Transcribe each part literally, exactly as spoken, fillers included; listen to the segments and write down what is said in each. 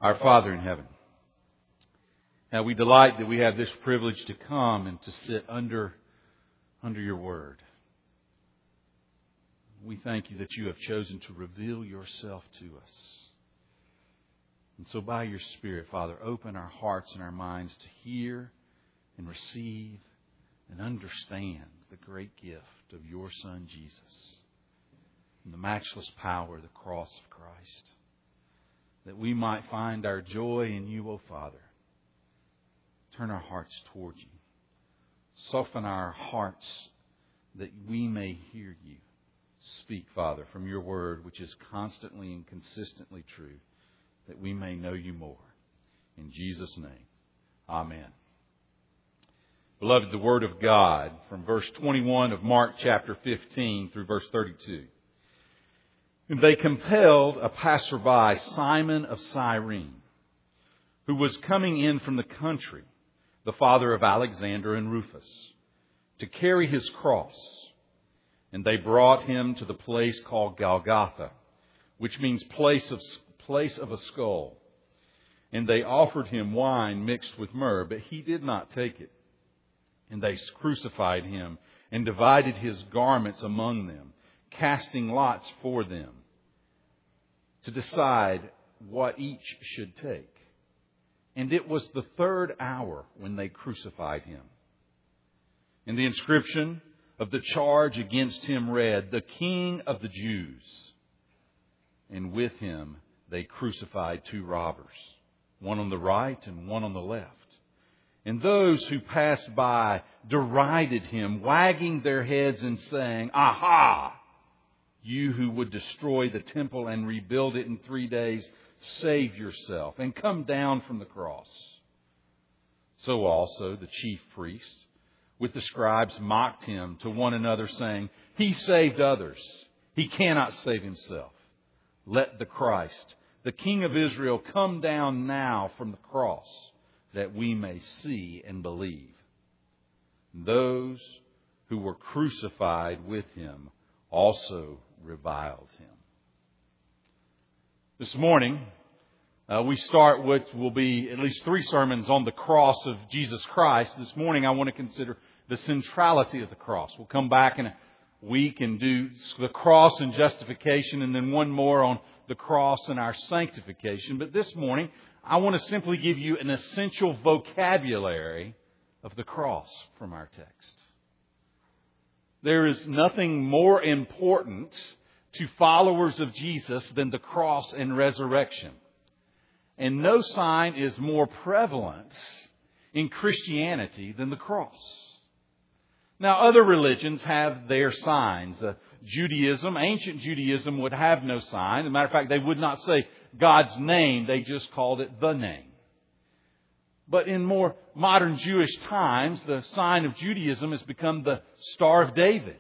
Our Father in heaven, now we delight that we have this privilege to come and to sit under, under your word. We thank you that you have chosen to reveal yourself to us. And so by your Spirit, Father, open our hearts and our minds to hear and receive and understand the great gift of your Son, Jesus, and the matchless power of the cross of Christ, that we might find our joy in you, O Father. Turn our hearts toward you. Soften our hearts that we may hear you. Speak, Father, from your word, which is constantly and consistently true, that we may know you more. In Jesus' name, amen. Beloved, the Word of God, from verse twenty-one of Mark chapter fifteen through verse thirty-two. And they compelled a passerby, Simon of Cyrene, who was coming in from the country, the father of Alexander and Rufus, to carry his cross. And they brought him to the place called Golgotha, which means place of, place of a skull. And they offered him wine mixed with myrrh, but he did not take it. And they crucified him and divided his garments among them, casting lots for them to decide what each should take. And it was the third hour when they crucified him. And the inscription of the charge against him read, "The King of the Jews." And with him they crucified two robbers, one on the right and one on the left. And those who passed by derided him, wagging their heads and saying, "Aha! You who would destroy the temple and rebuild it in three days, save yourself and come down from the cross." So also the chief priests with the scribes mocked him to one another, saying, "He saved others. He cannot save himself. Let the Christ, the King of Israel, come down now from the cross, that we may see and believe." Those who were crucified with him also reviled him. This morning, uh, we start what will be at least three sermons on the cross of Jesus Christ. This morning, I want to consider the centrality of the cross. We'll come back in a week and do the cross and justification, and then one more on the cross and our sanctification. But this morning, I want to simply give you an essential vocabulary of the cross from our text. There is nothing more important to followers of Jesus than the cross and resurrection. And no sign is more prevalent in Christianity than the cross. Now, other religions have their signs. Uh, Judaism, ancient Judaism, would have no sign. As a matter of fact, they would not say God's name. They just called it the name. But in more modern Jewish times, the sign of Judaism has become the Star of David.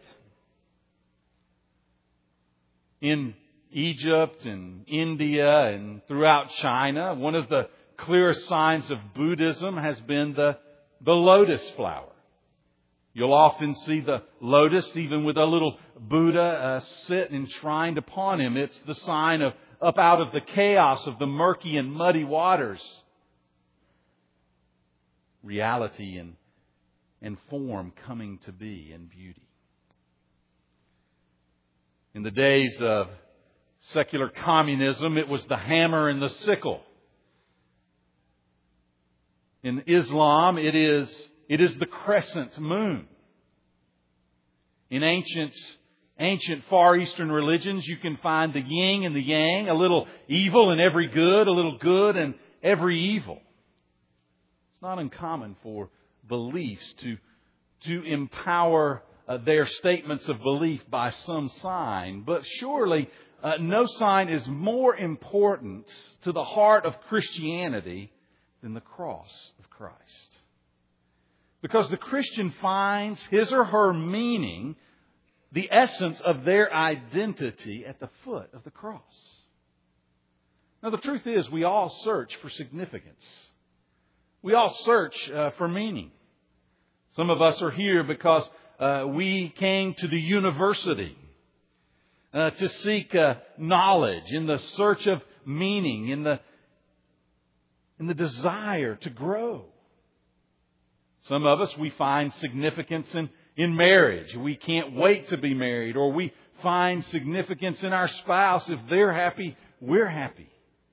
In Egypt and India and throughout China, one of the clearest signs of Buddhism has been the, the lotus flower. You'll often see the lotus even with a little Buddha uh, sit enshrined upon him. It's the sign of up out of the chaos of the murky and muddy waters, reality and, and form coming to be in beauty. In the days of secular communism, it was the hammer and the sickle. In Islam, it is, it is the crescent moon. In ancient, ancient Far Eastern religions, you can find the yin and the yang, a little evil in every good, a little good in every evil. It's not uncommon for beliefs to, to empower uh, their statements of belief by some sign. But surely uh, no sign is more important to the heart of Christianity than the cross of Christ. Because the Christian finds his or her meaning, the essence of their identity at the foot of the cross. Now, the truth is, we all search for significance. We all search uh, for meaning. Some of us are here because uh, we came to the university uh, to seek uh, knowledge, in the search of meaning, in the and the desire to grow. Some of us, we find significance in, in marriage. We can't wait to be married. Or we find significance in our spouse. If they're happy, we're happy.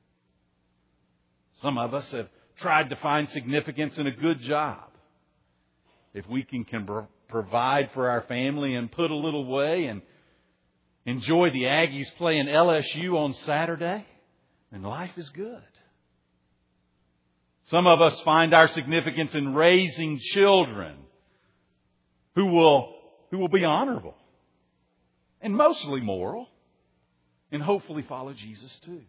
Some of us have tried to find significance in a good job. If we can, can provide for our family and put a little away and enjoy the Aggies playing L S U on Saturday, then life is good. Some of us find our significance in raising children who will, who will be honorable and mostly moral and hopefully follow Jesus too.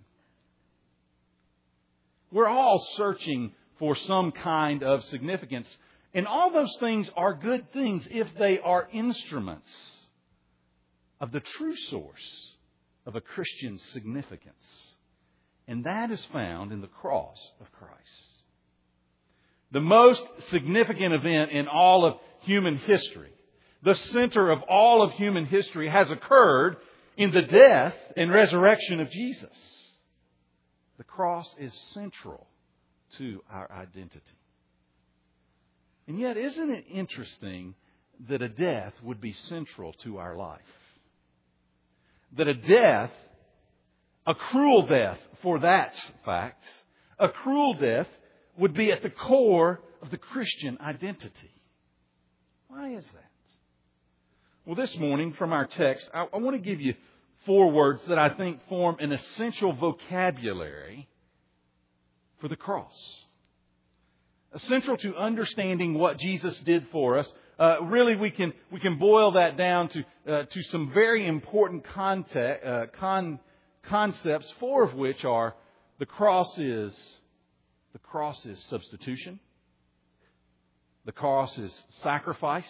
We're all searching for some kind of significance. And all those things are good things if they are instruments of the true source of a Christian's significance. And that is found in the cross of Christ. The most significant event in all of human history, the center of all of human history, has occurred in the death and resurrection of Jesus. The cross is central to our identity. And yet, isn't it interesting that a death would be central to our life? That a death, a cruel death for that fact, a cruel death would be at the core of the Christian identity. Why is that? Well, this morning from our text, I, I want to give you four words that I think form an essential vocabulary for the cross. Essential to understanding what Jesus did for us. Uh, really, we can we can boil that down to uh, to some very important context, uh, con, concepts. Four of which are: the cross is the cross is substitution, the cross is sacrifice,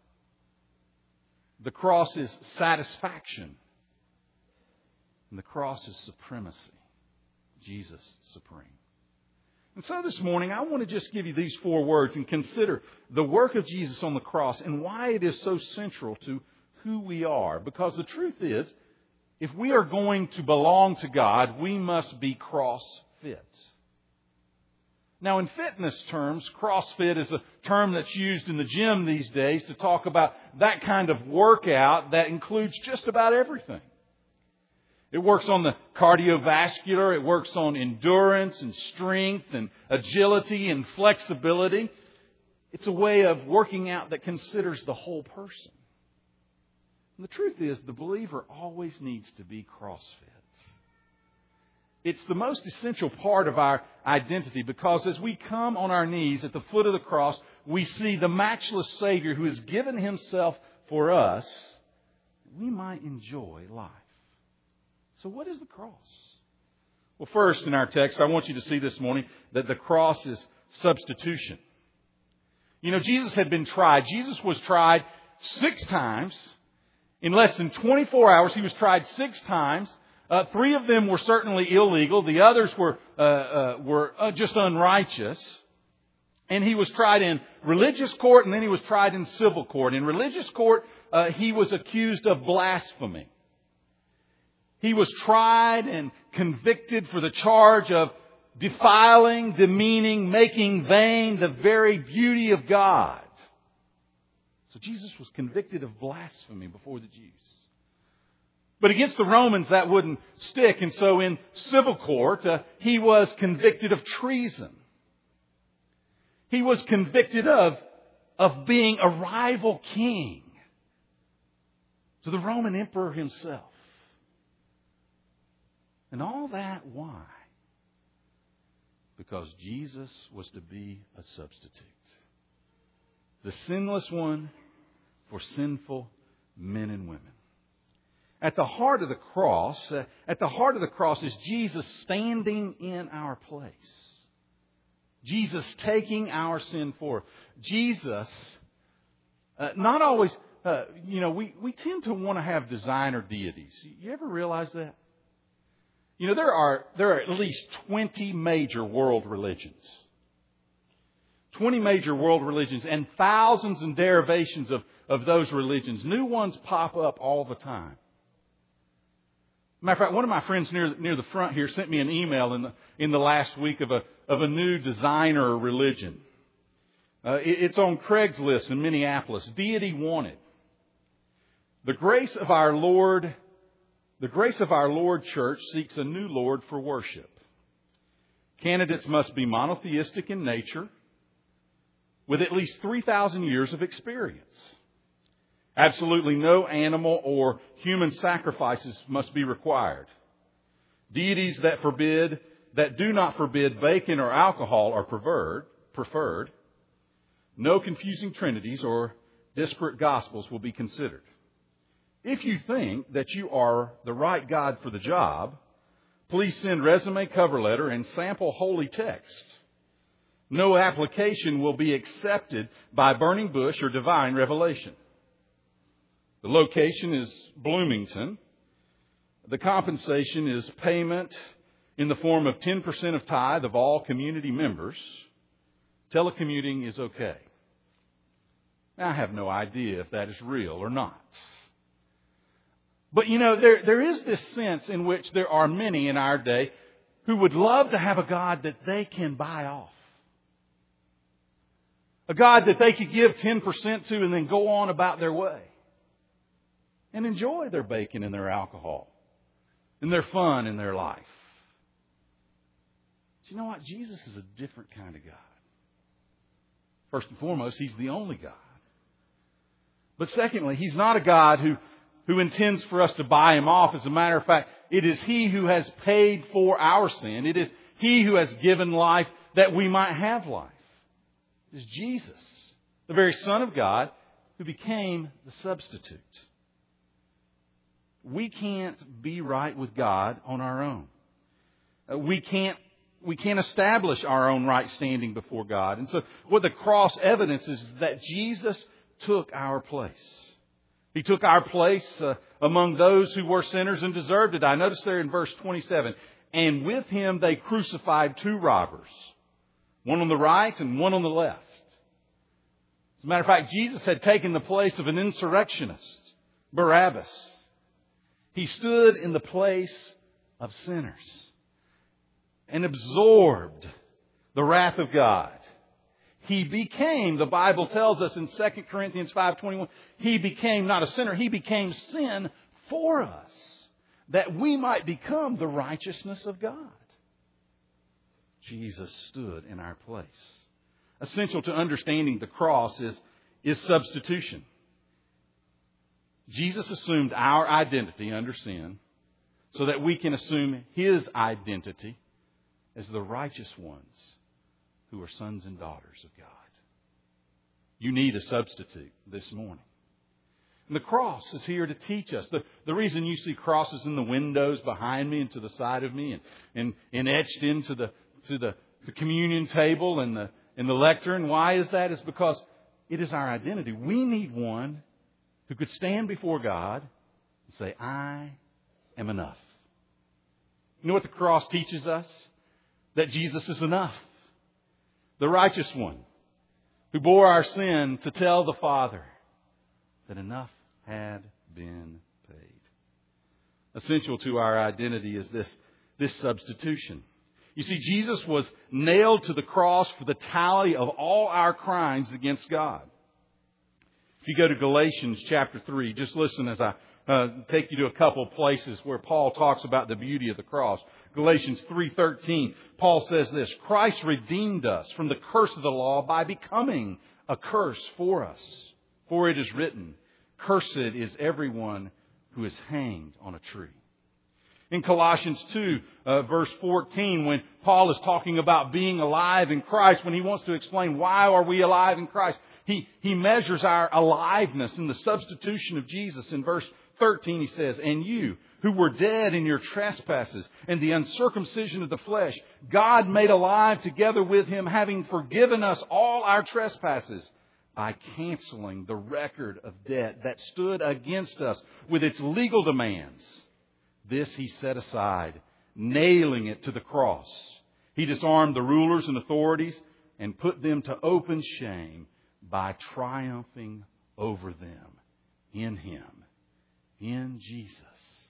the cross is satisfaction, and the cross is supremacy. Jesus supreme. And so this morning, I want to just give you these four words and consider the work of Jesus on the cross and why it is so central to who we are. Because the truth is, if we are going to belong to God, we must be cross-fit. Now, in fitness terms, CrossFit is a term that's used in the gym these days to talk about that kind of workout that includes just about everything. It works on the cardiovascular, it works on endurance and strength and agility and flexibility. It's a way of working out that considers the whole person. And the truth is, the believer always needs to be CrossFit. It's the most essential part of our identity because as we come on our knees at the foot of the cross, we see the matchless Savior who has given Himself for us. We might enjoy life. So what is the cross? Well, first in our text, I want you to see this morning that the cross is substitution. You know, Jesus had been tried. Jesus was tried six times. In less than twenty-four hours, He was tried six times. Uh, three of them were certainly illegal. The others were uh, uh, were uh, just unrighteous. And He was tried in religious court and then He was tried in civil court. In religious court, uh, He was accused of blasphemy. He was tried and convicted for the charge of defiling, demeaning, making vain the very beauty of God. So Jesus was convicted of blasphemy before the Jews. But against the Romans that wouldn't stick. And so in civil court, uh, He was convicted of treason. He was convicted of, of being a rival king to the Roman emperor himself. And all that, why? Because Jesus was to be a substitute. The sinless one for sinful men and women. At the heart of the cross, uh, at the heart of the cross is Jesus standing in our place. Jesus taking our sin for us. Jesus, uh, not always, uh, you know, we, we tend to want to have designer deities. You ever realize that? You know, there are there are at least twenty major world religions. twenty major world religions and thousands and derivations of, of those religions. New ones pop up all the time. Matter of fact, one of my friends near near the front here sent me an email in the in the last week of a of a new designer religion. Uh, it, it's on Craigslist in Minneapolis. Deity Wanted. The grace of our Lord, the grace of our Lord Church seeks a new Lord for worship. Candidates must be monotheistic in nature, with at least three thousand years of experience. Absolutely no animal or human sacrifices must be required. Deities that forbid, that do not forbid bacon or alcohol are preferred. preferred. No confusing trinities or disparate gospels will be considered. If you think that you are the right God for the job, please send resume, cover letter, and sample holy text. No application will be accepted by burning bush or divine revelation. The location is Bloomington. The compensation is payment in the form of ten percent of tithe of all community members. Telecommuting is okay. Now, I have no idea if that is real or not. But, you know, there, there is this sense in which there are many in our day who would love to have a God that they can buy off. A God that they could give ten percent to and then go on about their way. And enjoy their bacon and their alcohol. And their fun in their life. But you know what? Jesus is a different kind of God. First and foremost, He's the only God. But secondly, He's not a God who, who intends for us to buy Him off. As a matter of fact, it is He who has paid for our sin. It is He who has given life that we might have life. It is Jesus, the very Son of God, who became the substitute. We can't be right with God on our own. We can't, we can't establish our own right standing before God. And so what the cross evidences is that Jesus took our place. He took our place uh, among those who were sinners and deserved to die. Notice there in verse twenty-seven, and with Him they crucified two robbers, one on the right and one on the left. As a matter of fact, Jesus had taken the place of an insurrectionist, Barabbas. He stood in the place of sinners and absorbed the wrath of God. He became, the Bible tells us in Second Corinthians five twenty-one, He became not a sinner, He became sin for us, that we might become the righteousness of God. Jesus stood in our place. Essential to understanding the cross is, is substitution. Jesus assumed our identity under sin so that we can assume His identity as the righteous ones who are sons and daughters of God. You need a substitute this morning. And the cross is here to teach us. The, the reason you see crosses in the windows behind me and to the side of me and, and, and etched into the, to the, the communion table and the, and the lectern, why is that? Is because it is our identity. We need one who could stand before God and say, I am enough. You know what the cross teaches us? That Jesus is enough. The righteous one who bore our sin to tell the Father that enough had been paid. Essential to our identity is this, this substitution. You see, Jesus was nailed to the cross for the tally of all our crimes against God. If you go to Galatians chapter three, just listen as I uh, take you to a couple of places where Paul talks about the beauty of the cross. Galatians three thirteen, Paul says this, Christ redeemed us from the curse of the law by becoming a curse for us. For it is written, cursed is everyone who is hanged on a tree. In Colossians two, uh, verse fourteen, when Paul is talking about being alive in Christ, when he wants to explain why are we alive in Christ, he, he measures our aliveness in the substitution of Jesus. In verse thirteen, he says, and you who were dead in your trespasses and the uncircumcision of the flesh, God made alive together with Him, having forgiven us all our trespasses by canceling the record of debt that stood against us with its legal demands. This He set aside, nailing it to the cross. He disarmed the rulers and authorities and put them to open shame by triumphing over them in Him, in Jesus,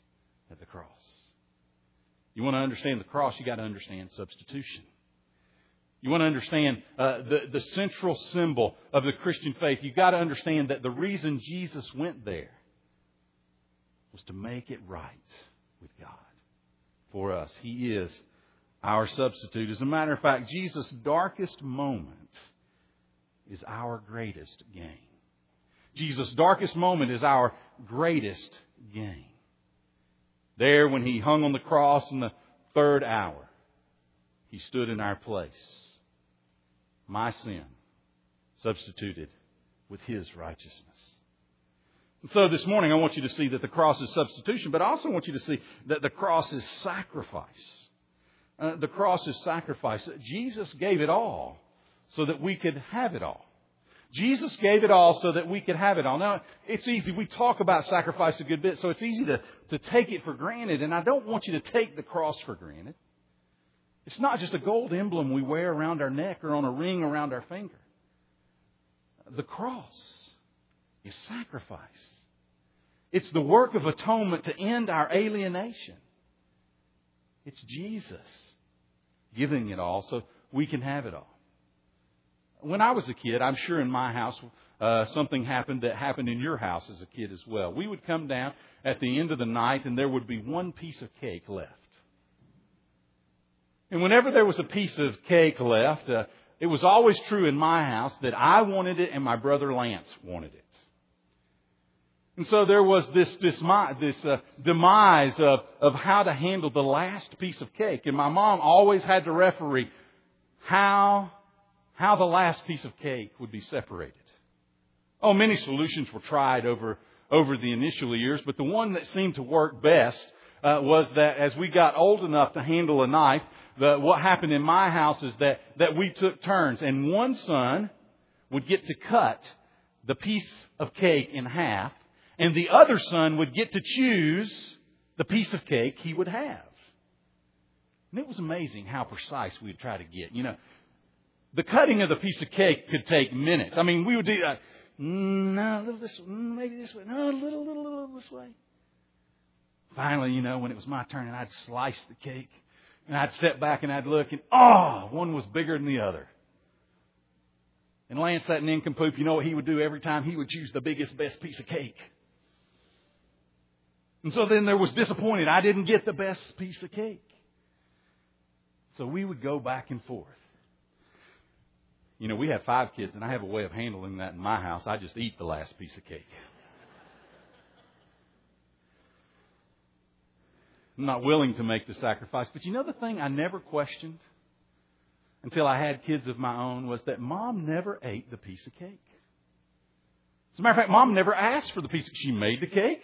at the cross. You want to understand the cross, you got to understand substitution. You want to understand uh, the, the central symbol of the Christian faith. You've got to understand that the reason Jesus went there was to make it right with God for us. He is our substitute. As a matter of fact, Jesus' darkest moment is our greatest gain. Jesus' darkest moment is our greatest gain. There, when He hung on the cross in the third hour, He stood in our place. My sin substituted with His righteousness. And so this morning I want you to see that the cross is substitution, but I also want you to see that the cross is sacrifice. Uh, the cross is sacrifice. Jesus gave it all so that we could have it all. Jesus gave it all so that we could have it all. Now, it's easy. We talk about sacrifice a good bit, so it's easy to, to take it for granted. And I don't want you to take the cross for granted. It's not just a gold emblem we wear around our neck or on a ring around our finger. The cross is sacrifice. It's the work of atonement to end our alienation. It's Jesus giving it all so we can have it all. When I was a kid, I'm sure in my house, uh, something happened that happened in your house as a kid as well. We would come down at the end of the night and there would be one piece of cake left. And whenever there was a piece of cake left, uh, it was always true in my house that I wanted it and my brother Lance wanted it. And so there was this, this, this uh, demise of, of how to handle the last piece of cake. And my mom always had to referee how, how the last piece of cake would be separated. Oh, many solutions were tried over, over the initial years, but the one that seemed to work best uh, was that as we got old enough to handle a knife, the, what happened in my house is that, that we took turns. And one son would get to cut the piece of cake in half, and the other son would get to choose the piece of cake he would have. And it was amazing how precise we would try to get. You know, the cutting of the piece of cake could take minutes. I mean, we would do uh, no, a little this way, maybe this way, no, a little, little, little this way. Finally, you know, when it was my turn, and I'd slice the cake, and I'd step back and I'd look, and oh, one was bigger than the other. And Lance, that nincompoop, you know what he would do every time? He would choose the biggest, best piece of cake. And so then there was disappointed. I didn't get the best piece of cake. So we would go back and forth. You know, we have five kids, and I have a way of handling that in my house. I just eat the last piece of cake. I'm not willing to make the sacrifice. But you know the thing I never questioned until I had kids of my own was that Mom never ate the piece of cake. As a matter of fact, Mom never asked for the piece of cake. She made the cake.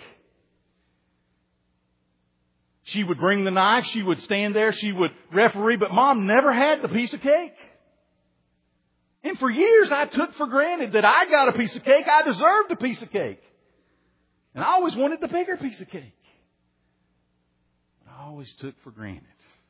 She would bring the knife. She would stand there. She would referee. But Mom never had the piece of cake. And for years I took for granted that I got a piece of cake. I deserved a piece of cake. And I always wanted the bigger piece of cake. But I always took for granted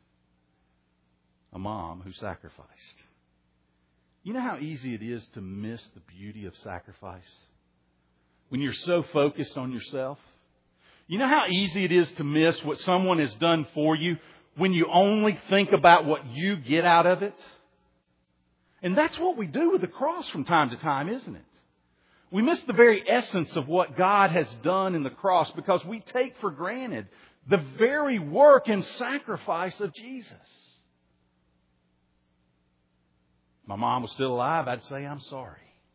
a mom who sacrificed. You know how easy it is to miss the beauty of sacrifice? When you're so focused on yourself. You know how easy it is to miss what someone has done for you when you only think about what you get out of it? And that's what we do with the cross from time to time, isn't it? We miss the very essence of what God has done in the cross because we take for granted the very work and sacrifice of Jesus. If my mom was still alive, I'd say, I'm sorry.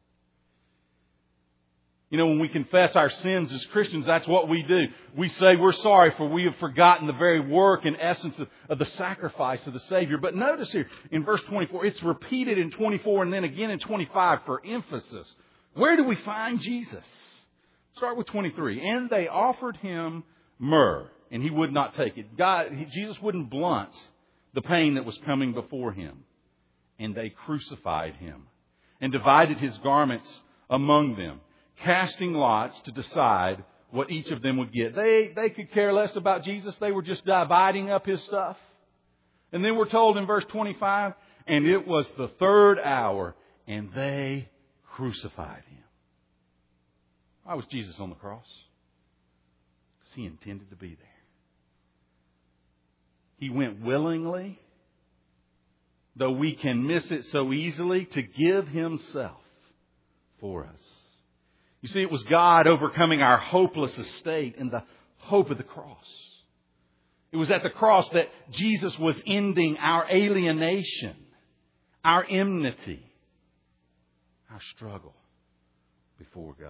You know, when we confess our sins as Christians, that's what we do. We say we're sorry for we have forgotten the very work and essence of, of the sacrifice of the Savior. But notice here in verse twenty-four, it's repeated in twenty-four and then again in twenty-five for emphasis. Where do we find Jesus? Start with twenty-three. And they offered him myrrh, and he would not take it. God, he, Jesus wouldn't blunt the pain that was coming before him. And they crucified him and divided his garments among them, casting lots to decide what each of them would get. They they could care less about Jesus. They were just dividing up his stuff. And then we're told in verse twenty-five, and it was the third hour, and they crucified him. Why was Jesus on the cross? Because he intended to be there. He went willingly, though we can miss it so easily, to give Himself for us. You see, it was God overcoming our hopeless estate in the hope of the cross. It was at the cross that Jesus was ending our alienation, our enmity, our struggle before God.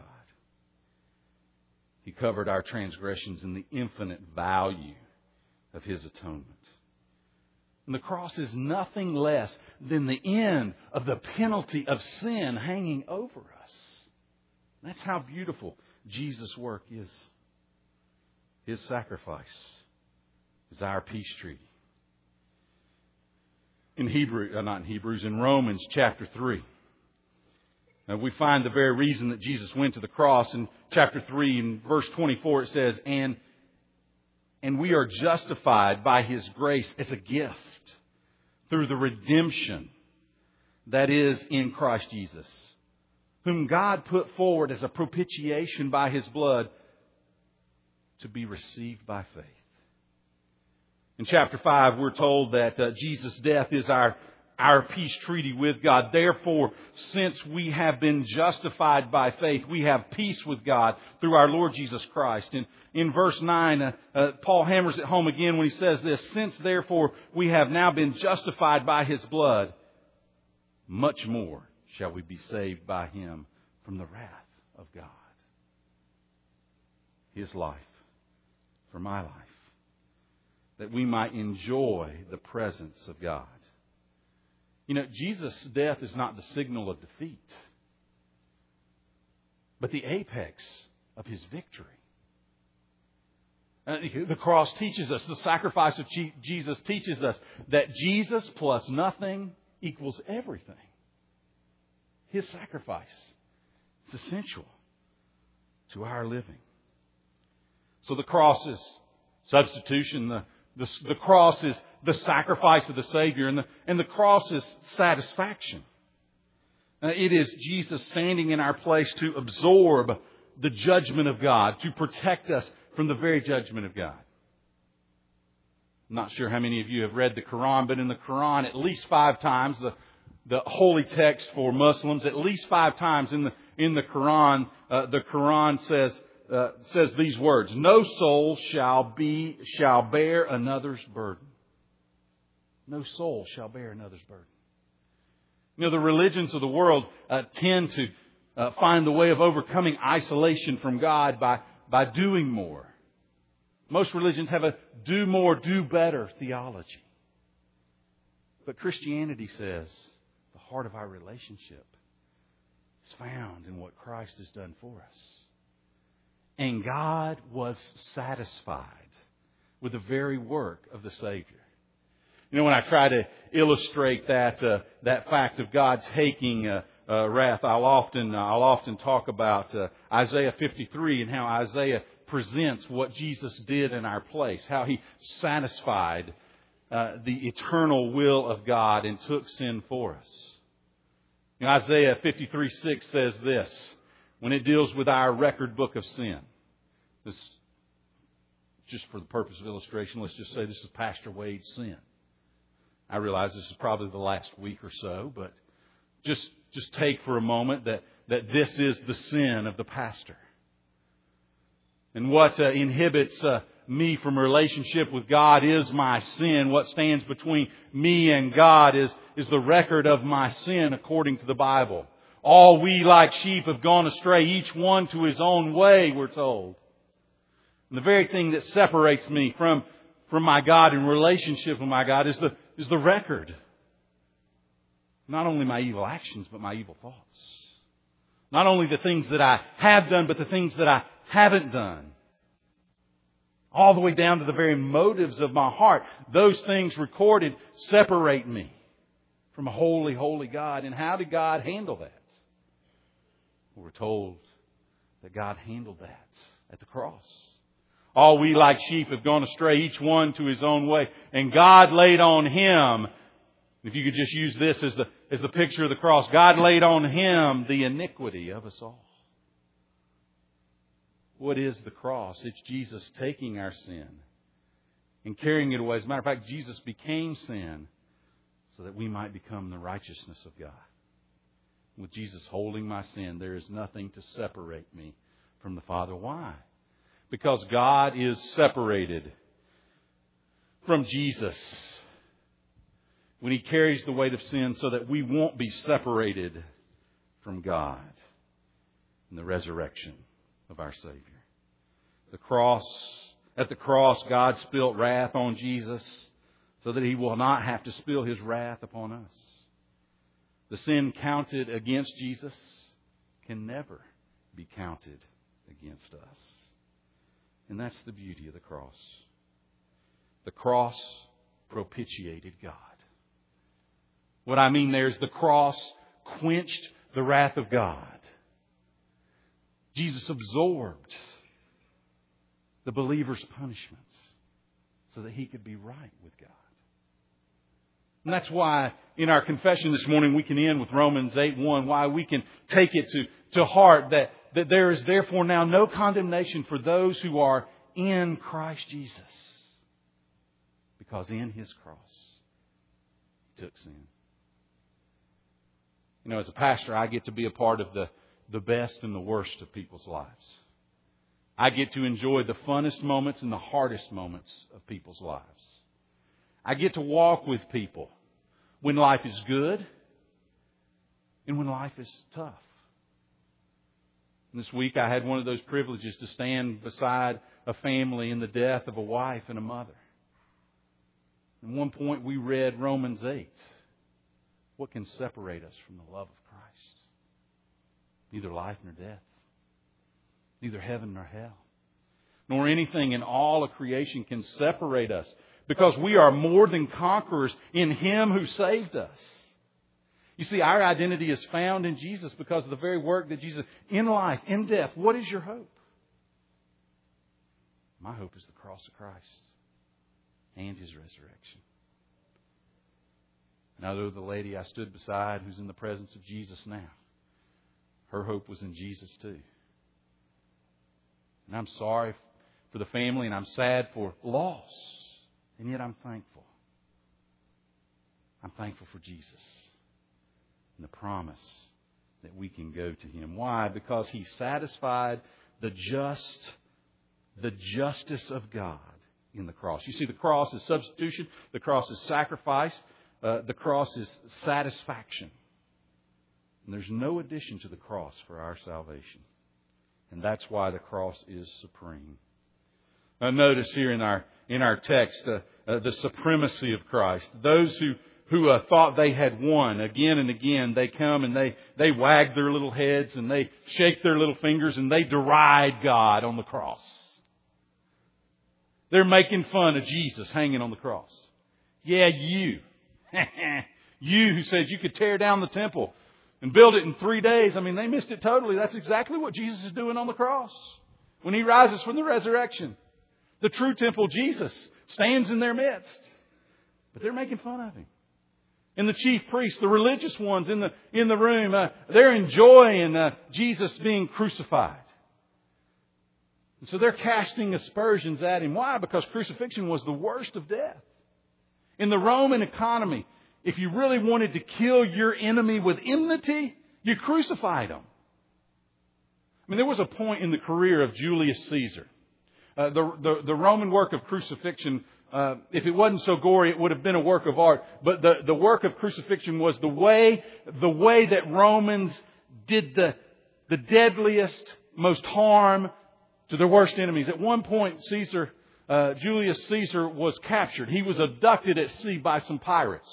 He covered our transgressions in the infinite value of His atonement. And the cross is nothing less than the end of the penalty of sin hanging over us. That's how beautiful Jesus' work is. His sacrifice is our peace treaty. In Hebrew, uh, not in Hebrews, in Romans chapter three, uh, we find the very reason that Jesus went to the cross. In chapter three, in verse twenty-four, it says, and, and we are justified by His grace as a gift through the redemption that is in Christ Jesus, whom God put forward as a propitiation by His blood to be received by faith. In chapter five, we're told that uh, Jesus' death is our, our peace treaty with God. Therefore, since we have been justified by faith, we have peace with God through our Lord Jesus Christ. And in verse nine, uh, uh, Paul hammers it home again when he says this, since therefore we have now been justified by His blood, much more shall we be saved by Him from the wrath of God. His life for my life, that we might enjoy the presence of God. You know, Jesus' death is not the signal of defeat, but the apex of His victory. Uh, the cross teaches us, the sacrifice of Jesus teaches us that Jesus plus nothing equals everything. His sacrifice is essential to our living. So the cross is substitution. The, the, the cross is the sacrifice of the Savior. And the, and the cross is satisfaction. Uh, it is Jesus standing in our place to absorb the judgment of God, to protect us from the very judgment of God. I'm not sure how many of you have read the Quran, but in the Quran, at least five times, the, the holy text for Muslims, at least five times in the, in the Quran, uh, the Quran says, Uh, says these words, no soul shall be, shall bear another's burden. No soul shall bear another's burden. You know, the religions of the world uh, tend to uh, find the way of overcoming isolation from God by, by doing more. Most religions have a do more, do better theology. But Christianity says the heart of our relationship is found in what Christ has done for us. And God was satisfied with the very work of the Savior. You know, when I try to illustrate that uh, that fact of God taking uh, uh, wrath, I'll often uh, I'll often talk about uh, Isaiah fifty-three and how Isaiah presents what Jesus did in our place, how He satisfied uh, the eternal will of God and took sin for us. You know, Isaiah fifty-three six says this. When it deals with our record book of sin. This, just for the purpose of illustration, let's just say this is Pastor Wade's sin. I realize this is probably the last week or so, but just, just take for a moment that, that this is the sin of the pastor. And what uh, inhibits uh, me from a relationship with God is my sin. What stands between me and God is, is the record of my sin according to the Bible. All we like sheep have gone astray, each one to his own way, we're told. And the very thing that separates me from, from my God in relationship with my God is the, is the record. Not only my evil actions, but my evil thoughts. Not only the things that I have done, but the things that I haven't done. All the way down to the very motives of my heart. Those things recorded separate me from a holy, holy God. And how did God handle that? We're told that God handled that at the cross. All we like sheep have gone astray, each one to his own way. And God laid on Him, if you could just use this as the, as the picture of the cross, God laid on Him the iniquity of us all. What is the cross? It's Jesus taking our sin and carrying it away. As a matter of fact, Jesus became sin so that we might become the righteousness of God. With Jesus holding my sin, there is nothing to separate me from the Father. Why? Because God is separated from Jesus when He carries the weight of sin so that we won't be separated from God in the resurrection of our Savior. The cross, at the cross, God spilt wrath on Jesus so that He will not have to spill His wrath upon us. The sin counted against Jesus can never be counted against us. And that's the beauty of the cross. The cross propitiated God. What I mean there is the cross quenched the wrath of God. Jesus absorbed the believer's punishments so that he could be right with God. And that's why in our confession this morning we can end with Romans eight one, why we can take it to, to heart that, that there is therefore now no condemnation for those who are in Christ Jesus. Because in His cross, He took sin. You know, as a pastor, I get to be a part of the, the best and the worst of people's lives. I get to enjoy the funnest moments and the hardest moments of people's lives. I get to walk with people when life is good and when life is tough. And this week I had one of those privileges to stand beside a family in the death of a wife and a mother. At one point we read Romans eight. What can separate us from the love of Christ? Neither life nor death. Neither heaven nor hell. Nor anything in all of creation can separate us. Because we are more than conquerors in Him who saved us. You see, our identity is found in Jesus because of the very work that Jesus... In life, in death, what is your hope? My hope is the cross of Christ and His resurrection. Now, though the lady I stood beside who's in the presence of Jesus now, her hope was in Jesus too. And I'm sorry for the family and I'm sad for loss. And yet I'm thankful. I'm thankful for Jesus and the promise that we can go to Him. Why? Because He satisfied the just, the justice of God in the cross. You see, the cross is substitution. The cross is sacrifice. Uh, the cross is satisfaction. And there's no addition to the cross for our salvation. And that's why the cross is supreme. Now notice here in our in our text uh, uh, the supremacy of Christ. Those who who uh, thought they had won again and again, they come and they they wag their little heads and they shake their little fingers and they deride God on the cross. They're making fun of Jesus hanging on the cross. Yeah, you. You who said you could tear down the temple and build it in three days. I mean, they missed it totally. That's exactly what Jesus is doing on the cross. When He rises from the resurrection. The true temple, Jesus, stands in their midst. But they're making fun of Him. And the chief priests, the religious ones in the, in the room, uh, they're enjoying uh, Jesus being crucified. And so they're casting aspersions at Him. Why? Because crucifixion was the worst of death. In the Roman economy, if you really wanted to kill your enemy with enmity, you crucified him. I mean, there was a point in the career of Julius Caesar. Uh, the, the, the Roman work of crucifixion, uh, if it wasn't so gory, it would have been a work of art. But the, the work of crucifixion was the way, the way that Romans did the, the deadliest, most harm to their worst enemies. At one point, Caesar... Uh, Julius Caesar was captured. He was abducted at sea by some pirates.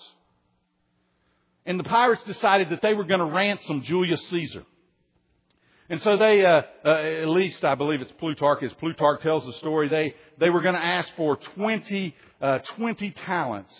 And the pirates decided that they were going to ransom Julius Caesar. And so they, uh, uh, at least I believe it's Plutarch, as Plutarch tells the story, they, they were going to ask for twenty, uh, twenty talents.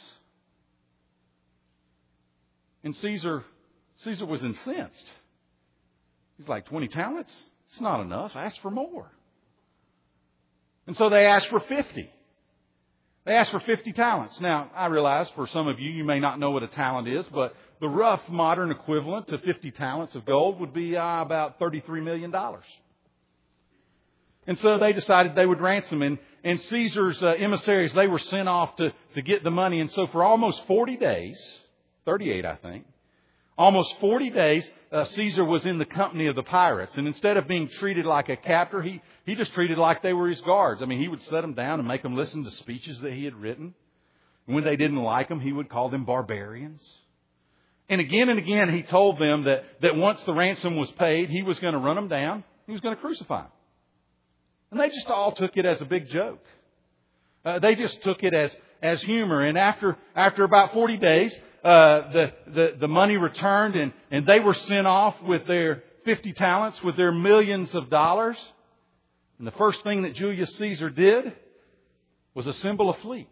And Caesar, Caesar was incensed. He's like, twenty talents? It's not enough. Ask for more. And so they asked for fifty. They asked for fifty talents. Now, I realize for some of you, you may not know what a talent is, but the rough modern equivalent to fifty talents of gold would be uh, about thirty-three million dollars. And so they decided they would ransom him. and Caesar's uh, emissaries, they were sent off to, to get the money. And so for almost forty days, thirty-eight I think, almost forty days, uh, Caesar was in the company of the pirates. And instead of being treated like a captor, he, he just treated like they were his guards. I mean, he would set them down and make them listen to speeches that he had written. And when they didn't like them, he would call them barbarians. And again and again, he told them that, that once the ransom was paid, he was going to run them down. He was going to crucify them. And they just all took it as a big joke. Uh, they just took it as, as humor. And after, after about forty days, uh, the, the, the money returned and, and they were sent off with their fifty talents, with their millions of dollars. And the first thing that Julius Caesar did was assemble a fleet.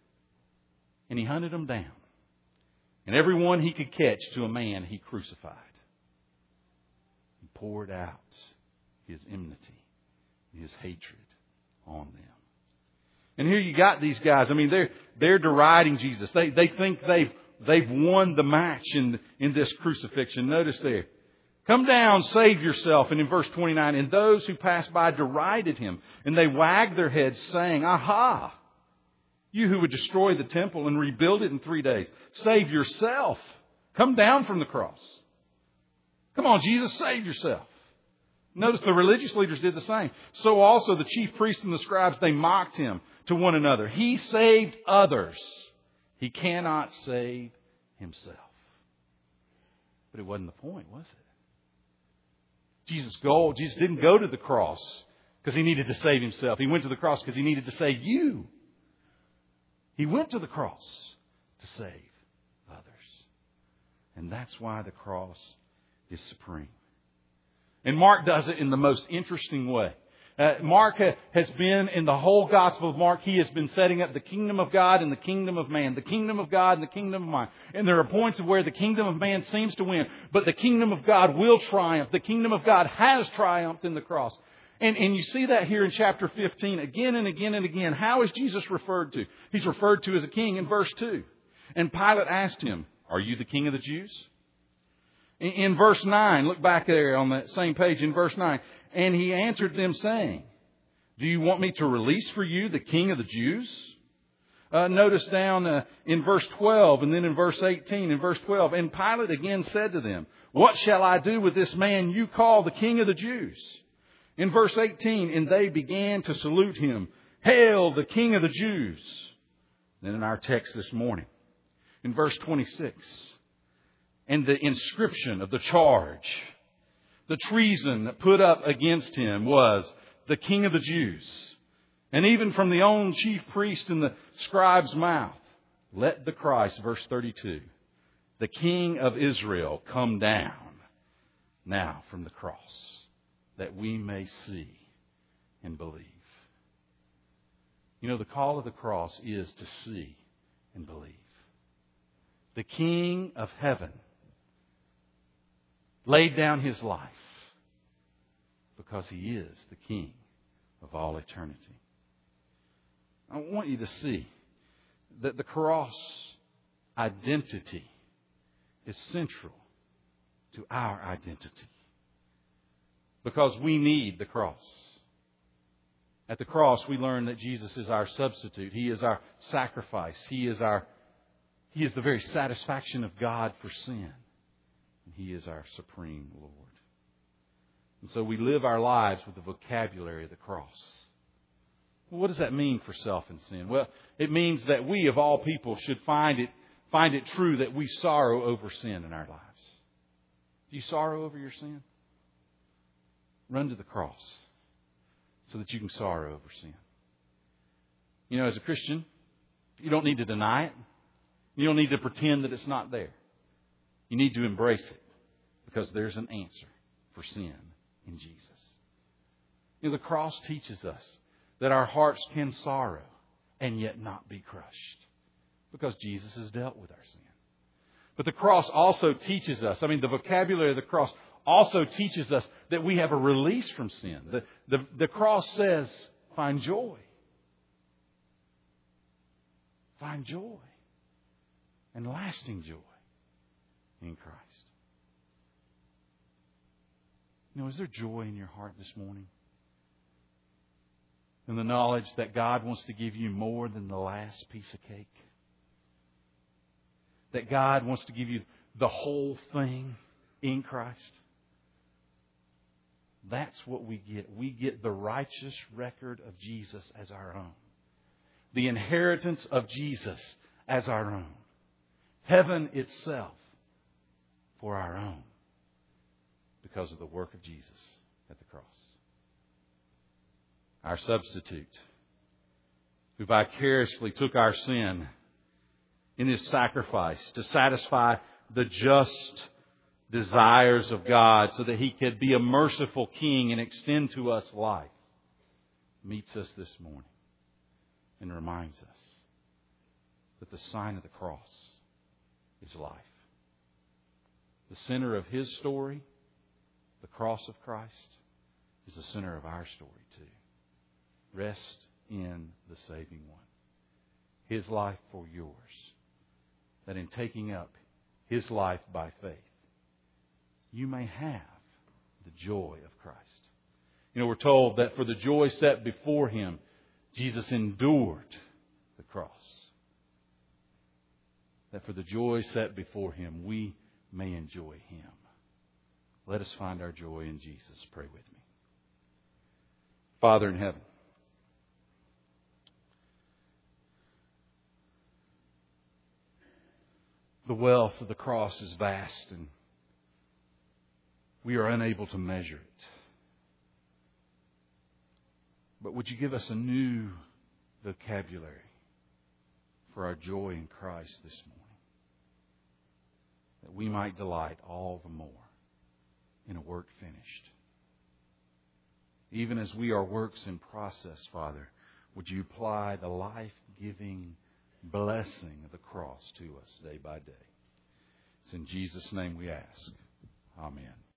And he hunted them down. And every one he could catch to a man he crucified. He poured out his enmity, his hatred on them. And here you got these guys. I mean, they're they're deriding Jesus. They they think they've they've won the match in in this crucifixion. Notice there, come down, save yourself. And in verse twenty-nine, and those who passed by derided him, and they wagged their heads, saying, "Aha! You who would destroy the temple and rebuild it in three days, save yourself. Come down from the cross. Come on, Jesus, save yourself." Notice the religious leaders did the same. So also the chief priests and the scribes, they mocked him to one another. He saved others. He cannot save himself. But it wasn't the point, was it? Jesus' goal, Jesus didn't go to the cross because he needed to save himself. He went to the cross because he needed to save you. He went to the cross to save others. And that's why the cross is supreme. And Mark does it in the most interesting way. Uh, Mark ha- has been, in the whole Gospel of Mark, he has been setting up the kingdom of God and the kingdom of man. The kingdom of God and the kingdom of man. And there are points of where the kingdom of man seems to win. But the kingdom of God will triumph. The kingdom of God has triumphed in the cross. And, and you see that here in chapter fifteen again and again and again. How is Jesus referred to? He's referred to as a king in verse two. And Pilate asked him, "Are you the king of the Jews?" In, in verse nine, look back there on that same page in verse nine. And he answered them saying, "Do you want me to release for you the king of the Jews?" Uh, notice down uh, in verse twelve and then in verse eighteen. In verse twelve, and Pilate again said to them, "What shall I do with this man you call the king of the Jews?" In verse eighteen, and they began to salute him, "Hail, the King of the Jews!" Then in our text this morning, in verse twenty-six, and the inscription of the charge, the treason put up against him was the King of the Jews. And even from the own chief priest and the scribe's mouth, let the Christ, verse thirty-two, the King of Israel, come down now from the cross, that we may see and believe. You know, the call of the cross is to see and believe. The King of heaven laid down his life because he is the King of all eternity. I want you to see that the cross identity is central to our identity. Because we need the cross. At the cross, we learn that Jesus is our substitute. He is our sacrifice. He is our, He is the very satisfaction of God for sin. And He is our supreme Lord. And so we live our lives with the vocabulary of the cross. Well, what does that mean for self and sin? Well, it means that we, of all people, should find it, find it true that we sorrow over sin in our lives. Do you sorrow over your sin? Run to the cross so that you can sorrow over sin. You know, as a Christian, you don't need to deny it. You don't need to pretend that it's not there. You need to embrace it because there's an answer for sin in Jesus. You know, the cross teaches us that our hearts can sorrow and yet not be crushed because Jesus has dealt with our sin. But the cross also teaches us, I mean, the vocabulary of the cross also teaches us that we have a release from sin. The, the, the cross says, find joy. Find joy. And lasting joy in Christ. You know, is there joy in your heart this morning? in the knowledge that God wants to give you more than the last piece of cake? That God wants to give you the whole thing in Christ? That's what we get. We get the righteous record of Jesus as our own. The inheritance of Jesus as our own. Heaven itself for our own. Because of the work of Jesus at the cross. Our substitute, who vicariously took our sin in His sacrifice to satisfy the just desires of God so that He could be a merciful King and extend to us life, meets us this morning and reminds us that the sign of the cross is life. The center of His story, the cross of Christ, is the center of our story too. Rest in the saving one. His life for yours. That in taking up His life by faith, you may have the joy of Christ. You know, we're told that for the joy set before Him, Jesus endured the cross. That for the joy set before Him, we may enjoy Him. Let us find our joy in Jesus. Pray with me. Father in heaven, the wealth of the cross is vast and we are unable to measure it. But would you give us a new vocabulary for our joy in Christ this morning? That we might delight all the more in a work finished. Even as we are works in process, Father, would you apply the life-giving blessing of the cross to us day by day? It's in Jesus' name we ask. Amen.